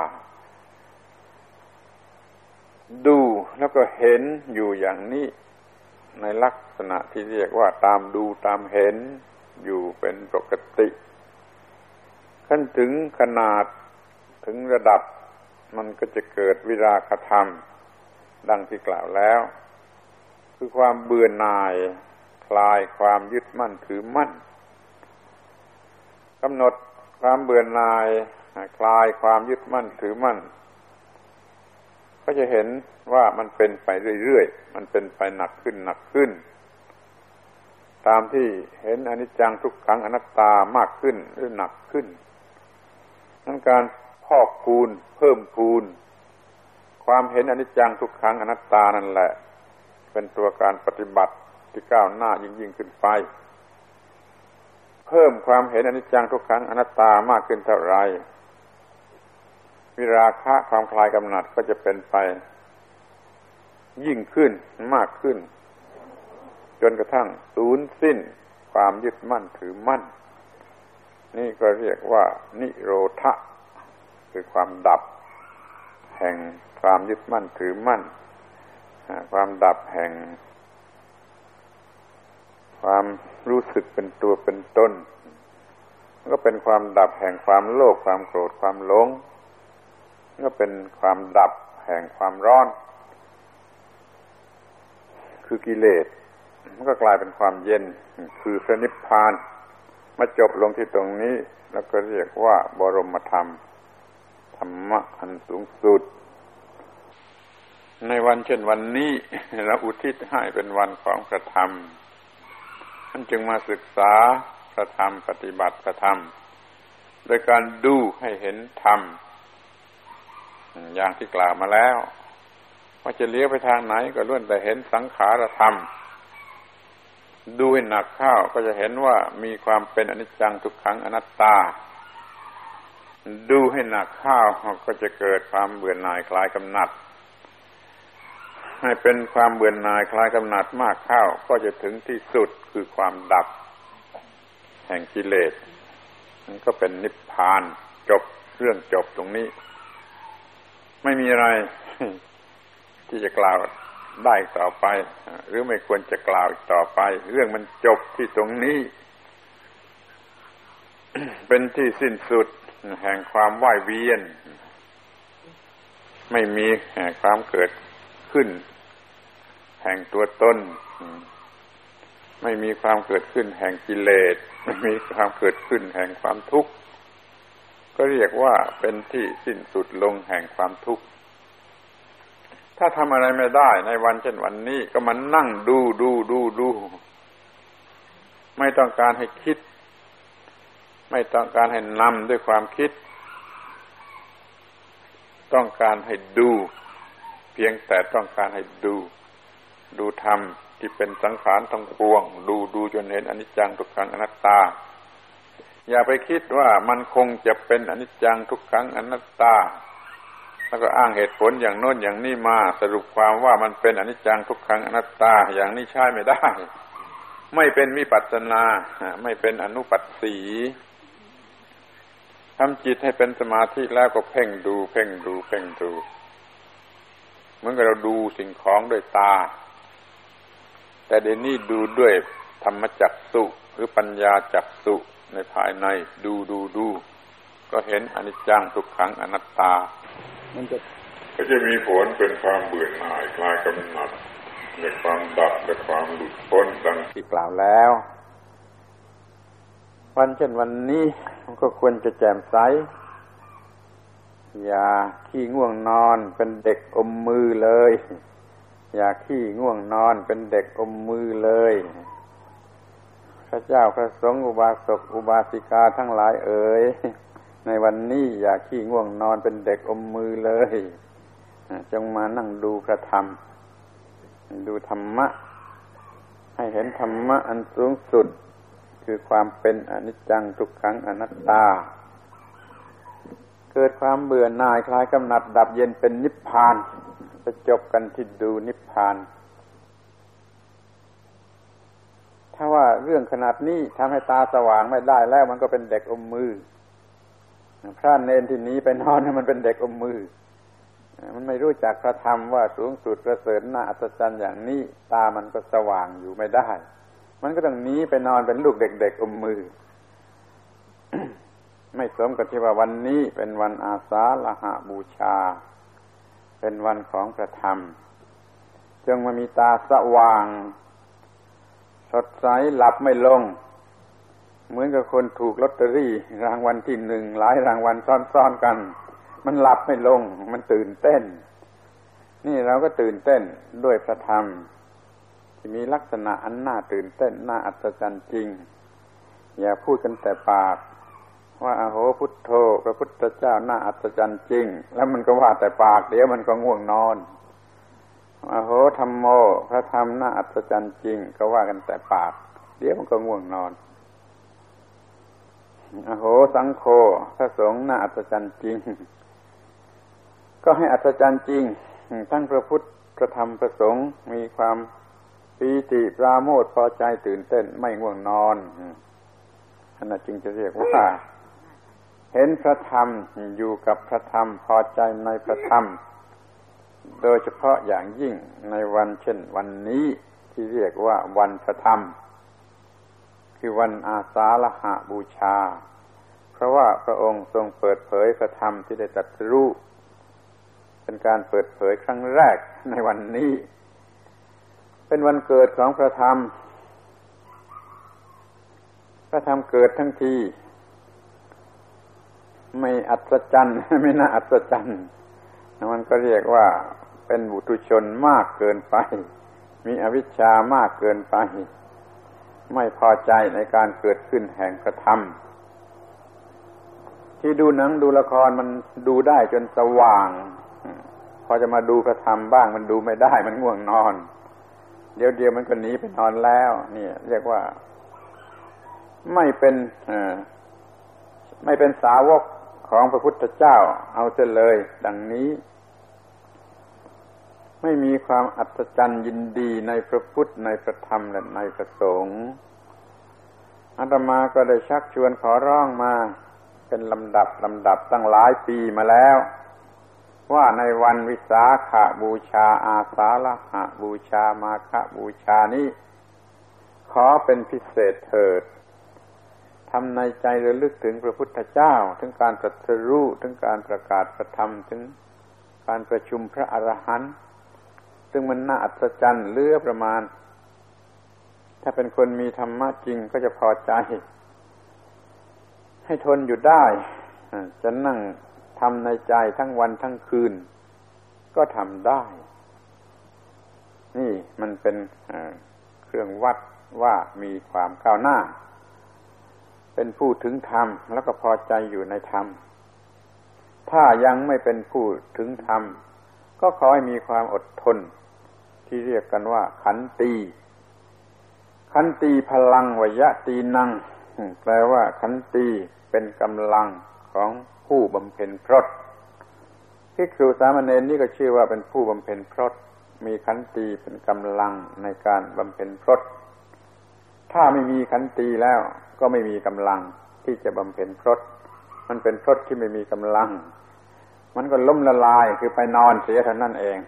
ดูแล้วก็เห็นอยู่อย่างนี้ในลักษณะที่เรียกว่าตามดูตามเห็นอยู่เป็นปกติขั้นถึงขนาดถึงระดับมันก็จะเกิดวิราคะธรรมดังที่กล่าวแล้วคือความเบื่อหน่ายคลายความยึดมั่นถือมั่นกำหนดความเบื่อหน่ายคลายความยึดมั่นถือมั่นก็จะเห็นว่ามันเป็นไปเรื่อยๆมันเป็นไปหนักขึ้นหนักขึ้นตามที่เห็นอนิจจังทุกขังอนัตตามากขึ้นหรือหนักขึ้นนั่นการพอกพูนเพิ่มพูนความเห็นอนิจจังทุกขังอนัตตานั่นแหละเป็นตัวการปฏิบัติที่ก้าวหน้ายิ่งๆขึ้นไปเพิ่มความเห็นอนิจจังทุกขังอนัตตามากขึ้นเท่าไรวิราคะความคลายกำหนัดก็จะเป็นไปยิ่งขึ้นมากขึ้นจนกระทั่งสูญสิ้นความยึดมั่นถือมั่นนี่ก็เรียกว่านิโรธะคือความดับแห่งความยึดมั่นถือมั่นความดับแห่งความรู้สึกเป็นตัวเป็นตนก็เป็นความดับแห่งความโลภความโกรธความหลงก็เป็นความดับแห่งความร้อนคือกิเลสมันก็กลายเป็นความเย็นคือพระนิพพานมาจบลงที่ตรงนี้แล้วก็เรียกว่าบรมธรรมธรรมะอันสูงสุดในวันเช่นวันนี้เราอุทิศให้เป็นวันของพระธรรมท่านจึงมาศึกษาพระธรรมปฏิบัติพระธรรมโดยการดูให้เห็นธรรมอย่างที่กล่าวมาแล้วว่าจะเลี้ยวไปทางไหนก็ล้วนแต่เห็นสังขารธรรมดูให้หนักเข้าก็จะเห็นว่ามีความเป็นอนิจจังทุกขังอนัตตาดูให้หนักเข้าก็จะเกิดความเบื่อหน่ายคลายกำหนัดให้เป็นความเบื่อหน่ายคลายกำหนัดมากเข้าก็จะถึงที่สุดคือความดับแห่งกิเลสมันก็เป็นนิพพานจบเรื่องจบตรงนี้ไม่มีอะไรที่จะกล่าวได้ต่อไปหรือไม่ควรจะกล่าวอีกต่อไปเรื่องมันจบที่ตรงนี้ เป็นที่สิ้นสุดแห่งความว่ายเวียนไม่มีแห่งความเกิดขึ้นแห่งตัวตนไม่มีความเกิดขึ้นแห่งกิเลสไม่มีความเกิดขึ้นแห่งความทุกข์ก็ก็เรียกว่าเป็นที่สิ้นสุดลงแห่งความทุกข์ถ้าทำอะไรไม่ได้ในวันเช่นวันนี้ก็มานั่งดูดูดูดูไม่ต้องการให้คิดไม่ต้องการให้นำด้วยความคิดต้องการให้ดูเพียงแต่ต้องการให้ดูดูธรรมที่เป็นสังขารทั้งปวงดูดูจนเห็นอนิจจังทุกขังอนัตตาอย่าไปคิดว่ามันคงจะเป็นอนิจจังทุกขังอนัตตาแล้วก็อ้างเหตุผลอย่างโน้นอย่างนี้มาสรุปความว่ามันเป็นอนิจจังทุกขังอนัตตาอย่างนี้ใช้ไม่ได้ไม่เป็นวิปัสสนาไม่เป็นอนุปัสสีทำจิตให้เป็นสมาธิแล้วก็เพ่งดูเพ่งดูเพ่งดูเหมือนกับเราดูสิ่งของด้วยตาแต่เดี๋ยวนี้ดูด้วยธรรมจักษุหรือปัญญาจักษุในภายในดูดูดูก็เห็นอนิจจังทุกขังอนัตตามันจะก็จะมีผลเป็นความเบื่อหน่ายคลายกำหนัดและความดับและความหลุดพ้นดังที่กล่าวแล้ววันเช่นวันนี้มันก็ควรจะแจ่มใสอย่าขี้ง่วงนอนเป็นเด็กอมมือเลยอย่าขี้ง่วงนอนเป็นเด็กอมมือเลยพระเจ้าพระสงฆ์อุบาสกอุบาสิกาทั้งหลายเอ๋ยในวันนี้อย่าขี้ง่วงนอนเป็นเด็กอมมือเลยจงมานั่งดูพระธรรมดูธรรมะให้เห็นธรรมะอันสูงสุดคือความเป็นอนิจจังทุกขังอนัตตาเกิดความเบื่อหน่ายคลายกำหนัดดับเย็นเป็นนิพพานจะจบกันที่ดูนิพพานถ้าว่าเรื่องขนาดนี้ทำให้ตาสว่างไม่ได้แล้วมันก็เป็นเด็กอมมือพระเนรที่หนีไปนอนมันเป็นเด็กอมมือมันไม่รู้จักพระธรรมว่าสูงสุดประเสริฐน่าอัศจรรย์อย่างนี้ตามันก็สว่างอยู่ไม่ได้มันก็ต้องหนีไปนอนเป็นลูกเด็กๆอมมือ ไม่สมกับที่ว่าวันนี้เป็นวันอาสาฬหบูชาเป็นวันของพระธรรมจงมามีตาสว่างสดใสหลับไม่ลงเหมือนกับคนถูกลอตเตอรี่รางวัลที่หนึ่งหลายรางวัลซ้อนๆกันมันหลับไม่ลงมันตื่นเต้นนี่เราก็ตื่นเต้นด้วยพระธรรมที่มีลักษณะอันน่าตื่นเต้นน่าอัศจรรย์จริงอย่าพูดกันแต่ปากว่าอโหพุทโธพระพุทธเจ้าน่าอัศจรรย์จริงแล้วมันก็ว่าแต่ปากเดี๋ยวมันก็ง่วงนอนอโหธัมโมพระธรรมน่าอัศจรรย์จริงก็ว่ากันแต่ปากเดี๋ยวมันก็ง่วงนอนอโหสังโฆพระสงฆ์น่าอัศจรรย์จริงก็ให้อัศจรรย์จริงทั้งพระพุทธพระธรรมพระสงฆ์มีความปีติปราโมทย์พอใจตื่นเต้นไม่ง่วงนอนอันนั้นจึงจะเรียกว่าเห็นพระธรรมอยู่กับพระธรรมพอใจในพระธรรมโดยเฉพาะอย่างยิ่งในวันเช่นวันนี้ที่เรียกว่าวันพระธรรมคือวันอาสาฬหบูชาเพราะว่าพระองค์ทรงเปิดเผยพระธรรมที่ได้ตรัสรู้เป็นการเปิดเผยครั้งแรกในวันนี้เป็นวันเกิดของพระธรรมพระธรรมเกิดทั้งทีไม่อัศจรรย์ไม่น่าอัศจรรย์มันก็เรียกว่าเป็นบุตุชนมากเกินไปมีอวิชชามากเกินไปไม่พอใจในการเกิดขึ้นแห่งพระธรรมที่ดูหนังดูละครมันดูได้จนสว่างพอจะมาดูพระธรรมบ้างมันดูไม่ได้มันง่วงนอนเดี๋ยวเดียวมันก็หนีไปนอนแล้วนี่เรียกว่าไม่เป็นไม่เป็นสาวกของพระพุทธเจ้าเอาเสียเลยดังนี้ไม่มีความอัศจรรย์ยินดีในพระพุทธในพระธรรมและในพระสงฆ์อาตมาก็ได้ชักชวนขอร้องมาเป็นลำดับลำดับตั้งหลายปีมาแล้วว่าในวันวิสาขบูชาอาสาฬหบูชามาฆบูชานี้ขอเป็นพิเศษเถิดทำในใจระลึกถึงพระพุทธเจ้าถึงการตรัสรู้ถึงการประกาศพระธรรมถึงการประชุมพระอรหันต์ซึ่งมันน่าอัศจรรย์เหลือประมาณถ้าเป็นคนมีธรรมะจริงก็จะพอใจให้ทนอยู่ได้จะนั่งทำในใจทั้งวันทั้งคืนก็ทำได้นี่มันเป็นเครื่องวัดว่ามีความก้าวหน้าเป็นผู้ถึงธรรมแล้วก็พอใจอยู่ในธรรมถ้ายังไม่เป็นผู้ถึงธรรมก็ขอให้มีความอดทนที่เรียกกันว่าขันติขันติพลังวยตีนังแปลว่าขันติเป็นกำลังของผู้บำเพ็ญพรตภิกษุสามเณรนี่ก็ชื่อว่าเป็นผู้บำเพ็ญพรตมีขันติเป็นกำลังในการบำเพ็ญพรตถ้าไม่มีขันติแล้วก็ไม่มีกำลังที่จะบำเพ็ญพรตมันเป็นพรตที่ไม่มีกำลังมันก็ล้มละลายคือไปนอนเสียเท่านั้นเอง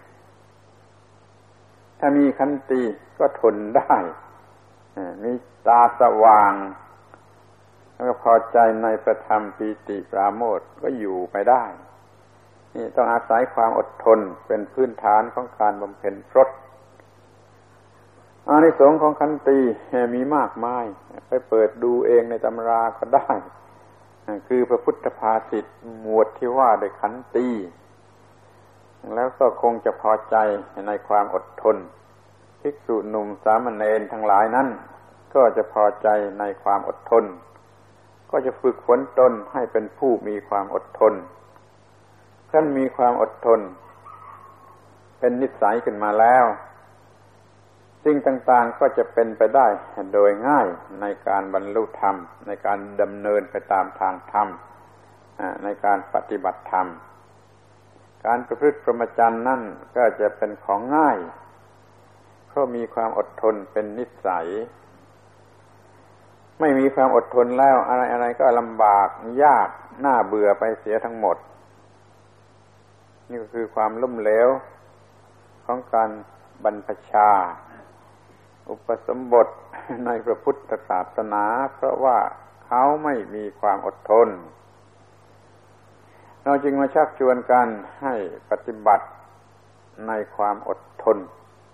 ถ้ามีขันติก็ทนได้มีตาสว่างแล้วก็พอใจในประธรรมปีติปราโมทย์ก็อยู่ไปได้นี่ต้องอาศัยความอดทนเป็นพื้นฐานของการบำเพ็ญพรตอานิสงส์ของขันติมีมากมายไปเปิดดูเองในตำราก็ได้คือพระพุทธภาษิตหมวดที่ว่าด้วยขันติแล้วก็คงจะพอใจในความอดทนภิกษุหนุ่มสามเณรทั้งหลายนั้นก็จะพอใจในความอดทนก็จะฝึกฝนตนให้เป็นผู้มีความอดทนท่านมีความอดทนเป็นนิสัยขึ้นมาแล้วสิ่งต่างๆก็จะเป็นไปได้โดยง่ายในการบรรลุธรรมในการดำเนินไปตามทางธรรมในการปฏิบัติธรรมการประพฤติพรหมจรรย์นั่นก็จะเป็นของง่ายเพราะมีความอดทนเป็นนิสัยไม่มีความอดทนแล้วอะไรๆก็ลำบากยากน่าเบื่อไปเสียทั้งหมดนี่ก็คือความล้มเหลวของการบรรพชาอุปสมบทในพระพุทธศาสนาเพราะว่าเขาไม่มีความอดทนเราจึงมาชักชวนกันให้ปฏิบัติในความอดทน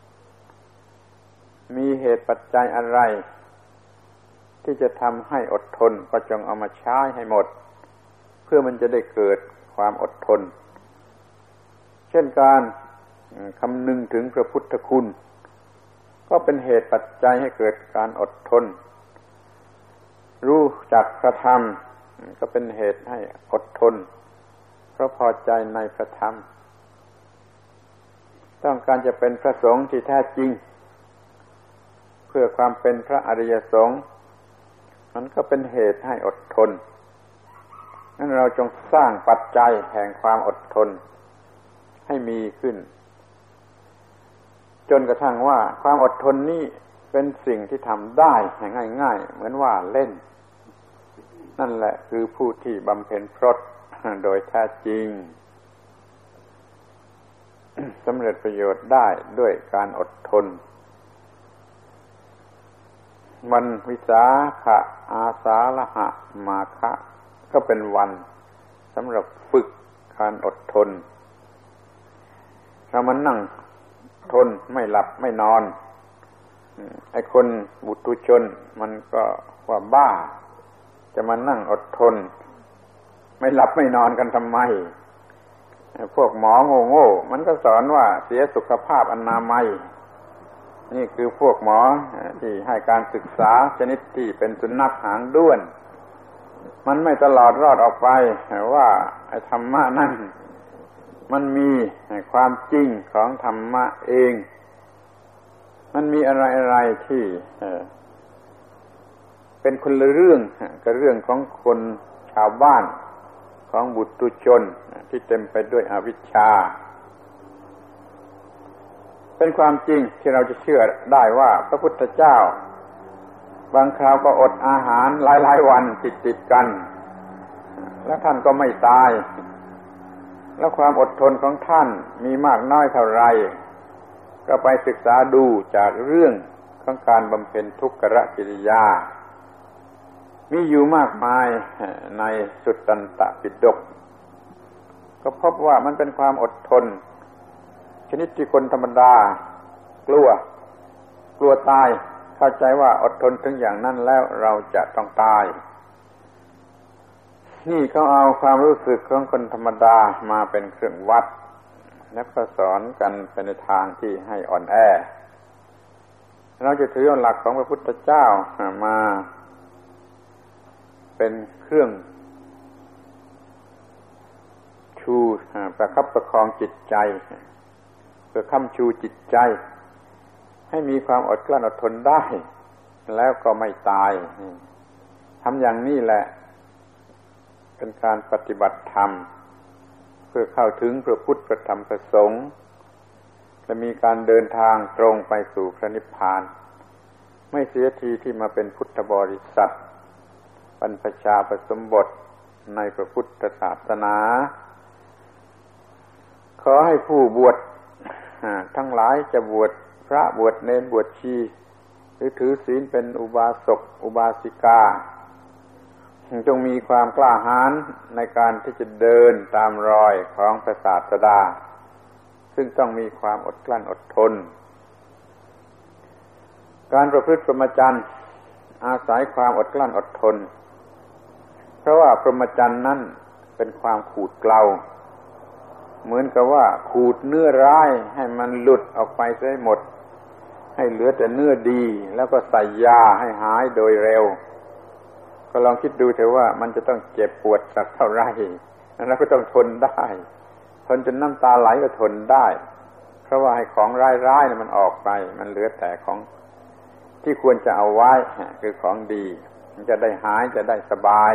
มีเหตุปัจจัยอะไรที่จะทำให้อดทนก็จงเอามาใช้ให้หมดเพื่อมันจะได้เกิดความอดทนเช่นการคำนึงถึงพระพุทธคุณก็เป็นเหตุปัจจัยให้เกิดการอดทนรู้จักพระธรรมก็เป็นเหตุให้อดทนเพราะพอใจในพระธรรมต้องการจะเป็นพระสงฆ์ที่แท้จริงเพื่อความเป็นพระอริยสงฆ์มันก็เป็นเหตุให้อดทนงั้นเราจงสร้างปัจจัยแห่งความอดทนให้มีขึ้นจนกระทั่งว่าความอดทนนี้เป็นสิ่งที่ทำได้ง่ายๆเหมือนว่าเล่นนั่นแหละคือผู้ที่บำเพ็ญพรตโดยแท้จริง สำเร็จประโยชน์ได้ด้วยการอดทนวันวิสาขะอาสาฬหะมาฆะก็เป็นวันสำหรับฝึกการอดทนเรามันนั่งทนไม่หลับไม่นอนไอ้คนบุตุชนมันก็ว่าบ้าจะมานั่งอดทนไม่หลับไม่นอนกันทำไมพวกหมอโง่ๆมันก็สอนว่าเสียสุขภาพอนามัยนี่คือพวกหมอที่ให้การศึกษาชนิดที่เป็นสุนัขหางด้วนมันไม่ตลอดรอดออกไปว่าไอ้ธรรมะนั่นมันมีความจริงของธรรมะเองมันมีอะไรๆที่เป็นคนละเรื่องกับเรื่องของคนชาวบ้านของบุตุชนที่เต็มไปด้วยอวิชชาเป็นความจริงที่เราจะเชื่อได้ว่าพระพุทธเจ้าบางคราวก็อดอาหารหลายๆวันติดๆกันแล้วท่านก็ไม่ตายแล้วความอดทนของท่านมีมากน้อยเท่าไรก็ไปศึกษาดูจากเรื่องของการบำเพ็ญทุกขกิริยามีอยู่มากมายในสุตตันตปิฎกก็พบว่ามันเป็นความอดทนชนิดที่คนธรรมดากลัวกลัวตายเข้าใจว่าอดทนถึงอย่างนั้นแล้วเราจะต้องตายนี่เขาเอาความรู้สึกของคนธรรมดามาเป็นเครื่องวัดและก็สอนกันไปในทางที่ให้อ่อนแอเราจะถือเอาหลักของพระพุทธเจ้ามาเป็นเครื่องชูประคับประคองจิตใจเพื่อค้ำชูจิตใจให้มีความอดกลั้นอดทนได้แล้วก็ไม่ตายทำอย่างนี้แหละเป็นการปฏิบัติธรรมเพื่อเข้าถึงพระพุทธพระธรรมพระสงฆ์และมีการเดินทางตรงไปสู่พระนิพพานไม่เสียทีที่มาเป็นพุทธบริษัทบรรพชาอุปสมบทในพระพุทธศาสนาขอให้ผู้บวชทั้งหลายจะบวชพระบวชเณรบวชชีหรือถือศีลเป็นอุบาสกอุบาสิกาจงมีความกล้าหาญในการที่จะเดินตามรอยของพระศาสดาซึ่งต้องมีความอดกลั้นอดทนการประพฤติพรหมจรรย์อาศัยความอดกลั้นอดทนเพราะว่าพรหมจรรย์นั้นเป็นความขูดเกลาเหมือนกับว่าขูดเนื้อร้ายให้มันหลุดออกไปซะหมดให้เหลือแต่เนื้อดีแล้วก็ใส่ยาให้หายโดยเร็วก็ลองคิดดูเถอะว่ามันจะต้องเจ็บปวดสักเท่าไหร่แล้วก็ต้องทนได้ทนจนน้ำตาไหลก็ทนได้เพราะว่าให้ของร้ายๆเนี่ยมันออกไปมันเหลือแต่ของที่ควรจะเอาไว้คือของดีมันจะได้หายจะได้สบาย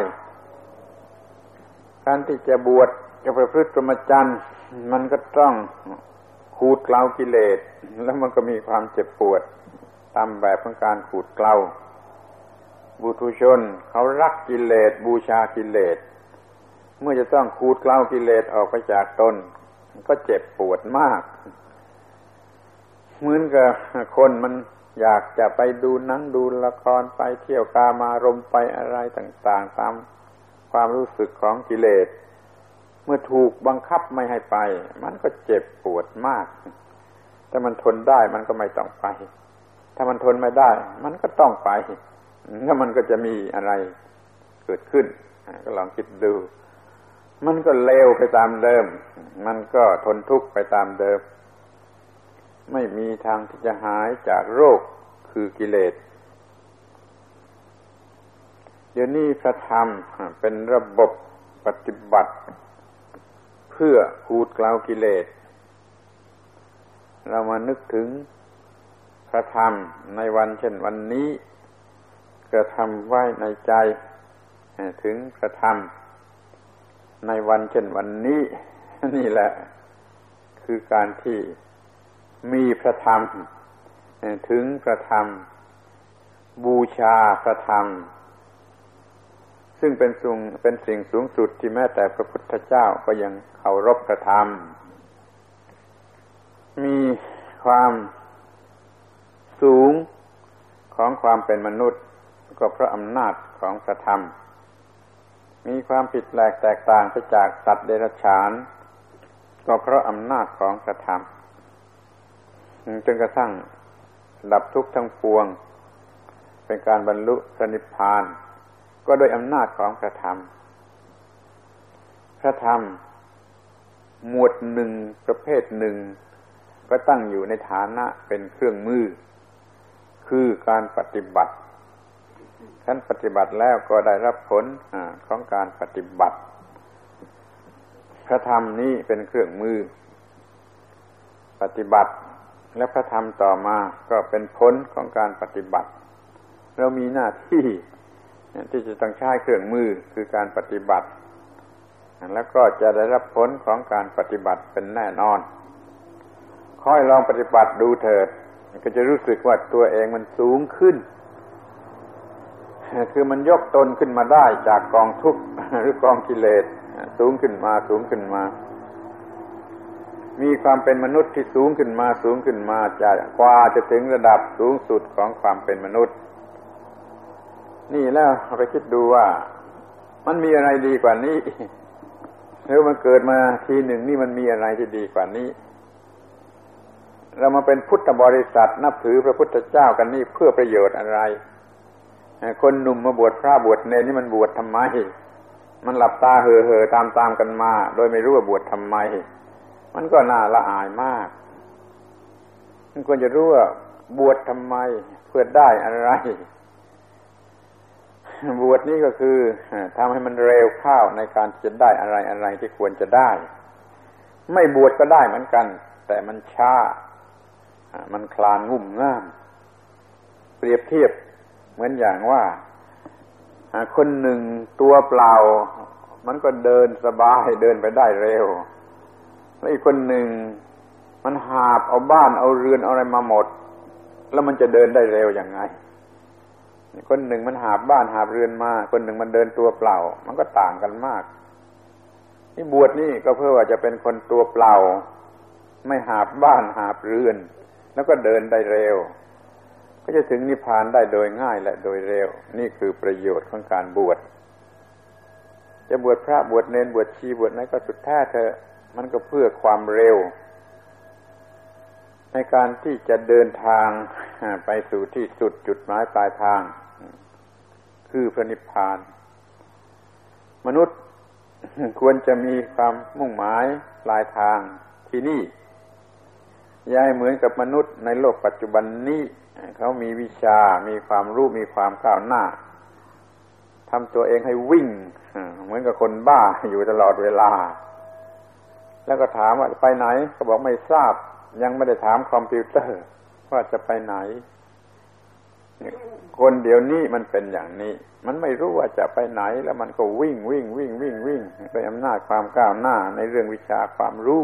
การที่จะบวชจะประพฤติพรหมจรรย์มันก็ต้องขูดเกลากิเลสแล้วมันก็มีความเจ็บปวดตามแบบของการขูดเกลาบุถุชนเขารักกิเลสบูชากิเลสเมื่อจะต้องขูดเกลากิเลสออกไปจากตนก็เจ็บปวดมากเหมือนกับคนมันอยากจะไปดูหนังดูละครไปเที่ยวกามารมณ์ไปอะไรต่างๆตามความรู้สึกของกิเลสเมื่อถูกบังคับไม่ให้ไปมันก็เจ็บปวดมากถ้ามันทนได้มันก็ไม่ต้องไปถ้ามันทนไม่ได้มันก็ต้องไปแล้วมันก็จะมีอะไรเกิดขึ้นก็ลองคิดดูมันก็เลวไปตามเดิมมันก็ทนทุกข์ไปตามเดิมไม่มีทางที่จะหายจากโรคคือกิเลสเดี๋ยวนี้พระธรรมเป็นระบบปฏิบัติเพื่อขูดเกลากิเลสเรามานึกถึงพระธรรมในวันเช่นวันนี้กระทำไว้ในใจถึงพระธรรมในวันเช่นวันนี้นี่แหละคือการที่มีพระธรรมถึงพระธรรมบูชาพระธรรมซึ่งเป็นสิ่งเป็นสิ่งสูงสุดที่แม้แต่พระพุทธเจ้าก็ยังเคารพพระธรรมมีความสูงของความเป็นมนุษย์ก็เพราะอำนาจของพระธรรมมีความผิดแปลกแตกต่างไปจากสัตว์เดรัจฉานก็เพราะอำนาจของพระธรรมจนกระทั่งดับทุกข์ทั้งปวงเป็นการบรรลุพระนิพพานก็โดยอำนาจของพระธรรมพระธรรมหมวดหนึ่งประเภทหนึ่งก็ตั้งอยู่ในฐานะเป็นเครื่องมือคือการปฏิบัติท่านปฏิบัติแล้วก็ได้รับผลของการปฏิบัติพระธรรมนี้เป็นเครื่องมือปฏิบัติและพระธรรมต่อมาก็เป็นผลของการปฏิบัติเรามีหน้าที่ที่จะต้องใช้เครื่องมือคือการปฏิบัติแล้วก็จะได้รับผลของการปฏิบัติเป็นแน่นอนค่อยลองปฏิบัติดูเถิดก็จะรู้สึกว่าตัวเองมันสูงขึ้นคือมันยกตนขึ้นมาได้จากกองทุกข์หรือกองกิเลสสูงขึ้นมาสูงขึ้นมามีความเป็นมนุษย์ที่สูงขึ้นมาสูงขึ้นมาจะกว่าจะถึงระดับสูงสุดของความเป็นมนุษย์นี่แล้วไปคิดดูว่ามันมีอะไรดีกว่านี้หรือมันเกิดมาทีหนึ่งนี่มันมีอะไรที่ดีกว่านี้เรามาเป็นพุทธบริษัทนับถือพระพุทธเจ้ากันนี่เพื่อประโยชน์อะไรคนหนุ่มมาบวชพระบวชเณรนี่มันบวชทำไมมันหลับตาเห่อเห่อตามตามกันมาโดยไม่รู้ว่าบวชทำไมมันก็น่าละอายมากมันควรจะรู้ว่าบวชทำไมเพื่อได้อะไรบวชนี่ก็คือทำให้มันเร็วเข้าในการจะได้อะไรอะไรที่ควรจะได้ไม่บวชก็ได้เหมือนกันแต่มันช้ามันคลานงุ่มง่ามเปรียบเทียบเหมือนอย่างว่าคนหนึ่งตัวเปล่ามันก็เดินสบายเดินไปได้เร็วแล้วอีกคนหนึ่งมันหาบเอาบ้านเอาเรือนเอาอะไรมาหมดแล้วมันจะเดินได้เร็วยังไงคนหนึ่งมันหาบบ้านหาบเรือนมาคนหนึ่งมันเดินตัวเปล่ามันก็ต่างกันมากนี่บวชนี่ก็เพื่อว่าจะเป็นคนตัวเปล่าไม่หาบบ้านหาบเรือนแล้วก็เดินได้เร็วก็จะถึงนิพพานได้โดยง่ายและโดยเร็วนี่คือประโยชน์ของการบวชจะบวชพระบวชเณรบวชชีบวชไหนก็สุดแท้เถอะมันก็เพื่อความเร็วในการที่จะเดินทางไปสู่ที่สุดจุดหมายปลายทางคือพระนิพพานมนุษย์ควรจะมีความมุ่งหมายปลายทางที่นี่อย่าให้เหมือนกับมนุษย์ในโลกปัจจุบันนี้เขามีวิชามีความรู้มีความก้าวหน้าทำตัวเองให้วิ่งเหมือนกับคนบ้าอยู่ตลอดเวลาแล้วก็ถามว่าไปไหนก็บอกไม่ทราบยังไม่ได้ถามคอมพิวเตอร์ว่าจะไปไหนคนเดี๋ยวนี้มันเป็นอย่างนี้มันไม่รู้ว่าจะไปไหนแล้วมันก็วิ่งวิ่งวิ่งวิ่งวิ่งด้วยอำนาจความก้าวหน้าในเรื่องวิชาความรู้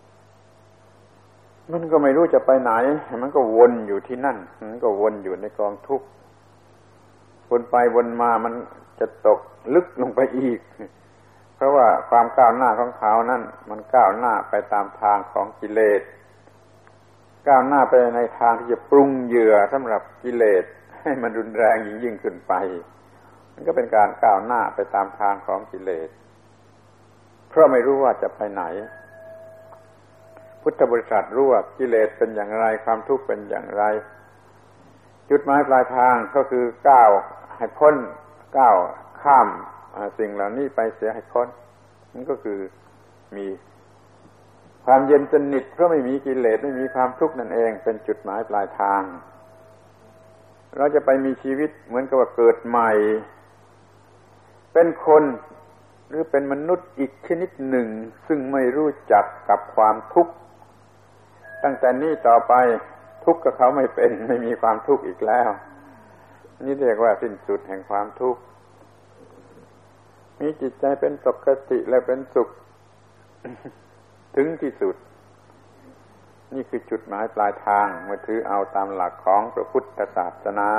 มันก็ไม่รู้จะไปไหนมันก็วนอยู่ที่นั่นมันก็วนอยู่ในกองทุกข์วนไปวนมามันจะตกลึกลงไปอีกเพราะว่าความก้าวหน้าของเขานั่นมันก้าวหน้าไปตามทางของกิเลสก้าวหน้าไปในทางที่จะปรุงเหยื่อสำหรับกิเลสให้มันรุนแรงยิ่งยิ่งขึ้นไปมันก็เป็นการก้าวหน้าไปตามทางของกิเลสเพราะไม่รู้ว่าจะไปไหนพุทธบริษัทรู้ว่ากิเลสเป็นอย่างไรความทุกข์เป็นอย่างไรจุดหมายปลายทางก็คือก้าวให้พ้นก้าวข้ามสิ่งเหล่านี้ไปเสียให้พ้นนั่นก็คือมีความเย็นสนิทเพราะไม่มีกิเลสไม่มีความทุกข์นั่นเองเป็นจุดหมายปลายทางเราจะไปมีชีวิตเหมือนกับว่าเกิดใหม่เป็นคนหรือเป็นมนุษย์อีกชนิดหนึ่งซึ่งไม่รู้จักกับความทุกข์ตั้งแต่นี้ต่อไปทุกข์กับเขาไม่เป็นไม่มีความทุกข์อีกแล้วนี่เรียกว่าสิ้นสุดแห่งความทุกข์มีจิตใจเป็นปกติและเป็นสุขถึงที่สุดนี่คือจุดหมายปลายทางเมื่อถือเอาตามหลักของพระพุทธศาสนา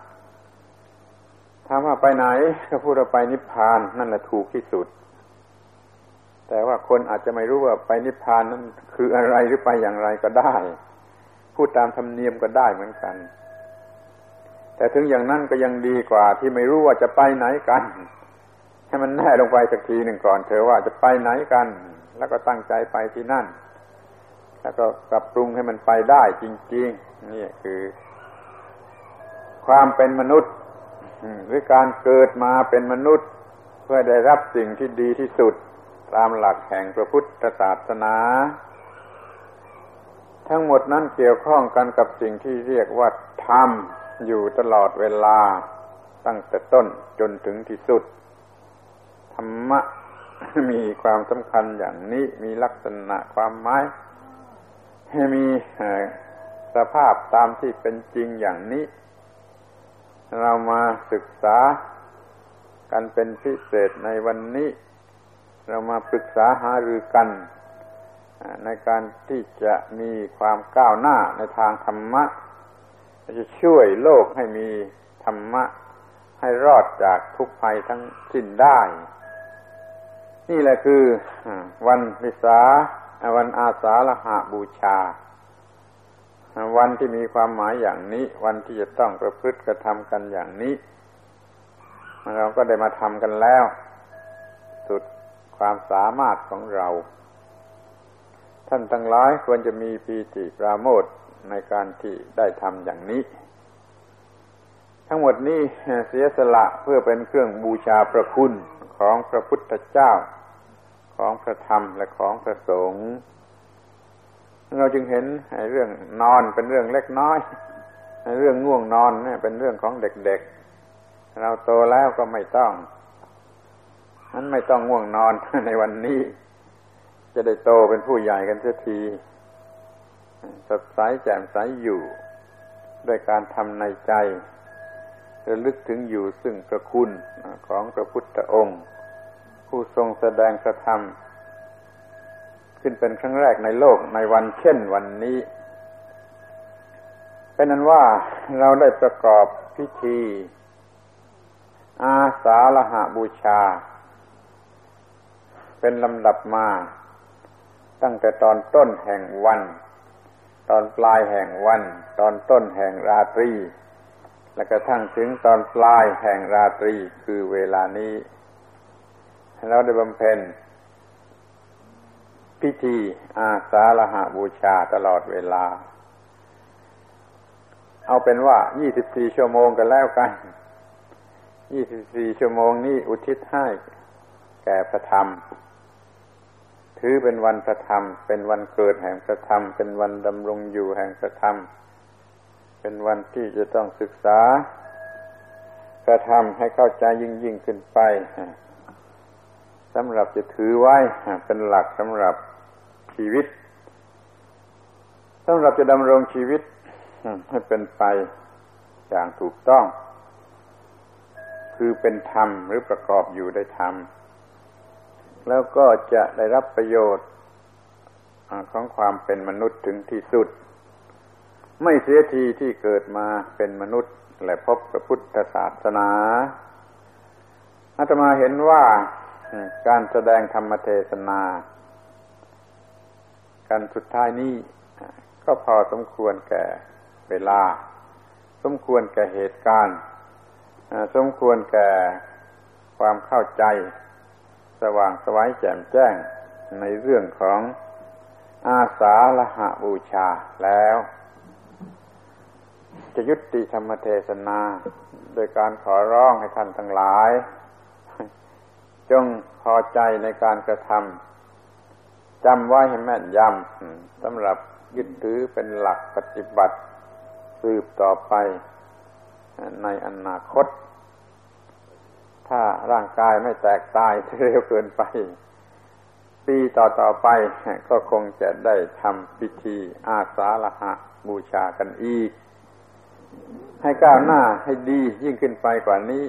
ถามว่าไปไหนก็พูดว่าไปนิพพานนั่นแหละถูกที่สุดแต่ว่าคนอาจจะไม่รู้ว่าไปนิพพานนั้นคืออะไรหรือไปอย่างไรก็ได้พูดตามธรรมเนียมก็ได้เหมือนกันแต่ถึงอย่างนั้นก็ยังดีกว่าที่ไม่รู้ว่าจะไปไหนกันให้มันแน่ลงไปสักทีหนึ่งก่อนเถอะว่าจะไปไหนกันแล้วก็ตั้งใจไปที่นั่นแล้วก็ปรับปรุงให้มันไปได้จริงๆนี่คือความเป็นมนุษย์หรือการเกิดมาเป็นมนุษย์เพื่อได้รับสิ่งที่ดีที่สุดตามหลักแห่งพระพุทธศาสนาทั้งหมดนั้นเกี่ยวข้องกันกับสิ่งที่เรียกว่าธรรมอยู่ตลอดเวลาตั้งแต่ต้นจนถึงที่สุดธรรมะมีความสำคัญอย่างนี้มีลักษณะความหมายให้มีสภาพตามที่เป็นจริงอย่างนี้เรามาศึกษากันเป็นพิเศษในวันนี้เรามาปรึกษาหารือกันในการที่จะมีความก้าวหน้าในทางธรรมะจะช่วยโลกให้มีธรรมะให้รอดจากทุกภัยทั้งสิ้นได้นี่แหละคือวันวิสาวันอาสาฬหบูชาวันที่มีความหมายอย่างนี้วันที่จะต้องประพฤติกระทำกันอย่างนี้เราก็ได้มาทำกันแล้วสุดความสามารถของเราท่านทั้งหลายควรจะมีปีติปราโมทย์ในการที่ได้ทำอย่างนี้ทั้งหมดนี้เสียสละเพื่อเป็นเครื่องบูชาพระคุณของพระพุทธเจ้าของพระธรรมและของพระสงฆ์เราจึงเห็นเรื่องนอนเป็นเรื่องเล็กน้อยเรื่องง่วงนอนเนี่ยเป็นเรื่องของเด็กๆเราโตแล้วก็ไม่ต้องนั้นไม่ต้องง่วงนอนในวันนี้จะได้โตเป็นผู้ใหญ่กันเสียทีสดใสแจ่มใสอยู่ด้วยการทำในใจระลึกถึงอยู่ซึ่งพระคุณของพระพุทธองค์ผู้ทรงแสดงพระธรรมขึ้นเป็นครั้งแรกในโลกในวันเช่นวันนี้เป็นนั้นว่าเราได้ประกอบพิธีอาสาฬหบูชาเป็นลำดับมาตั้งแต่ตอนต้นแห่งวันตอนปลายแห่งวันตอนต้นแห่งราตรีและกระทั่งถึงตอนปลายแห่งราตรีคือเวลานี้เราได้บำเพ็ญพิธีอาสาฬหบูชาตลอดเวลาเอาเป็นว่ายี่สิบสี่ชั่วโมงกันแล้วกันยี่สิบสี่ชั่วโมงนี้อุทิศให้แก่พระธรรมถือเป็นวันพระธรรมเป็นวันเกิดแห่งพระธรรมเป็นวันดำรงอยู่แห่งพระธรรมเป็นวันที่จะต้องศึกษาพระธรรมให้เข้าใจยิ่งยิ่งขึ้นไปสำหรับจะถือไว้เป็นหลักสำหรับชีวิตสำหรับจะดำรงชีวิตให้เป็นไปอย่างถูกต้องคือเป็นธรรมหรือประกอบอยู่ด้วยธรรมแล้วก็จะได้รับประโยชน์ของความเป็นมนุษย์ถึงที่สุดไม่เสียทีที่เกิดมาเป็นมนุษย์และพบพระพุทธศาสนาอาตมาเห็นว่าการแสดงธรรมเทศนาการสุดท้ายนี้ก็พอสมควรแก่เวลาสมควรแก่เหตุการณ์สมควรแก่ความเข้าใจสว่างไสวแจ่มแจ้งในเรื่องของอาสาฬหบูชาแล้วจะยุติธรรมเทศนาโดยการขอร้องให้ท่านทั้งหลายจงพอใจในการกระทำจำไว้ให้แม่นยำสำหรับยึดถือเป็นหลักปฏิบัติสืบต่อไปในอนาคตถ้าร่างกายไม่แตกตายเร็วเกินไปปีต่อๆไปก็คงจะได้ทำพิธีอาสาฬหบูชากันอีกให้ก้าวหน้าให้ดียิ่งขึ้นไปกว่านี้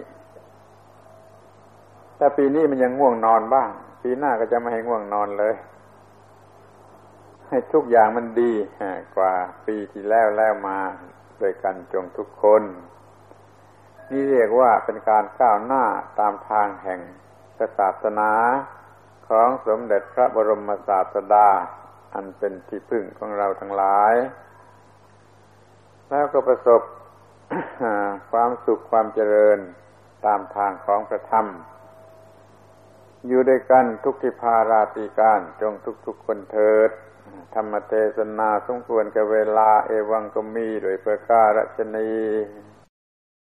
แต่ปีนี้มันยังง่วงนอนบ้างปีหน้าก็จะไม่ให้ง่วงนอนเลยให้ทุกอย่างมันดีกว่าปีที่แล้วแล้วมาโดยกันจงทุกคนนี่เรียกว่าเป็นการก้าวหน้าตามทางแห่งศาสนาของสมเด็จพระบรมศาสดาอันเป็นที่พึ่งของเราทั้งหลายแล้วก็ประสบ ความสุขความเจริญตามทางของพระธรรมอยู่ด้วยกันทุกทิพาราตรีการจงทุกๆคนเถิดธรรมเทศนาสมควรแก่เวลาเอวังก็มีโดยประการฉะนี้